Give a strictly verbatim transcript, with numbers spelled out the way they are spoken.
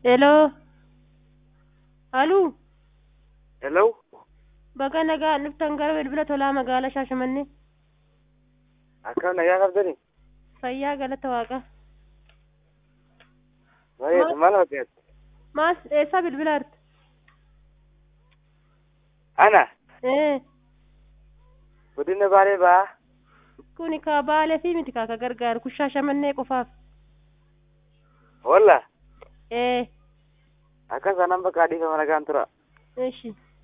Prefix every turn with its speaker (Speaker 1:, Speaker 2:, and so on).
Speaker 1: Hello. Aloo.
Speaker 2: Hello.
Speaker 1: Baga nagaa dhuftan gara bilbila tolaa magaalaa Shaashamannee.
Speaker 2: Akkam nagaa qabdanii?
Speaker 1: Fayyaa galata waaqa.
Speaker 2: Baay'ee maal hojjetu?
Speaker 1: Maas eessaa bilbila jirtu?
Speaker 2: Ana
Speaker 1: Eh.
Speaker 2: godina Baalee ba'aa.
Speaker 1: Kuni kaa Baalee fi miti kaa ka gargaaru kun Shaashamannee qofaaf.
Speaker 2: Walla
Speaker 1: Eh.
Speaker 2: akka sanaan bakka adiifama nagaan tura.
Speaker 1: Eeshi.